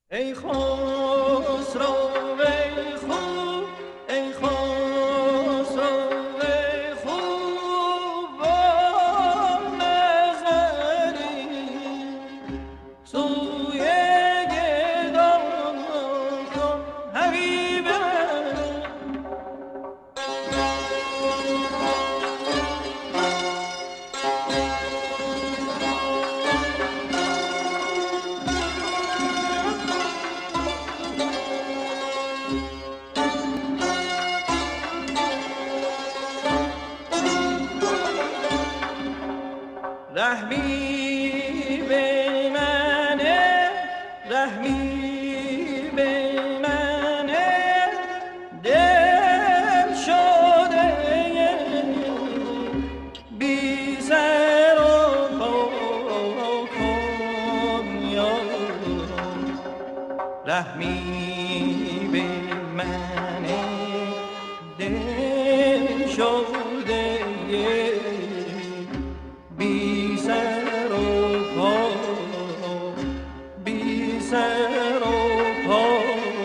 ای خسرو ای خوب، ای خسرو ای خوب با نظری سوی گدان کن حبیب من. رحمی به منه، رحمی به منه، دل شده بی سر و پا کن یار. رحمی به منه، دل شده بی سر و پا، بی سر و پا،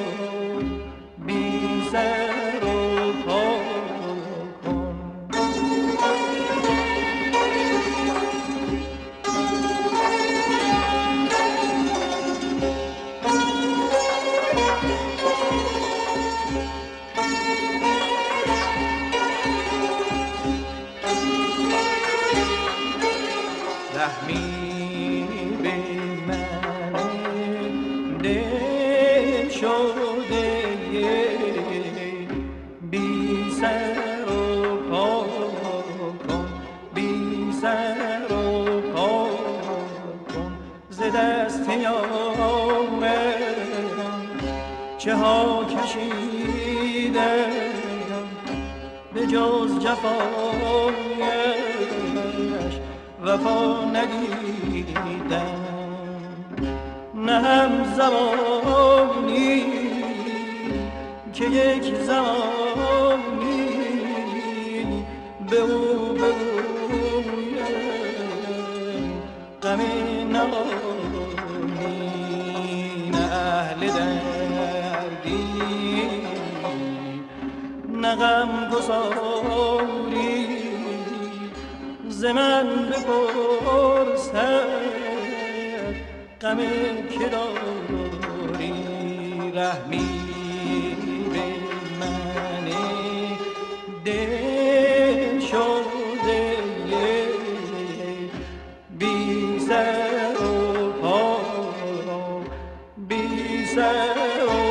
بی سر و پا کن. رحمی به من دل شده بی سر و پا کن، بی سر و پا کن. ز دست یارم چه ها کشیدم به جز جفایش وفا ندیدم. نه هم زمانی که یک زمانی به او بگویم غم نهانی. نه اهل دردی نه غم گساری ز من بپرسد غم که داری. رحمی به من دل شده بی سر و پا، بی سر و